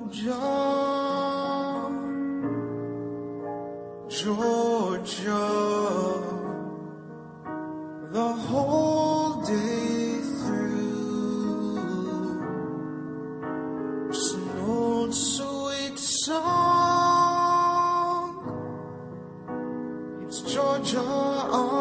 Georgia, the whole day through. Just an old sweet song. It's Georgia.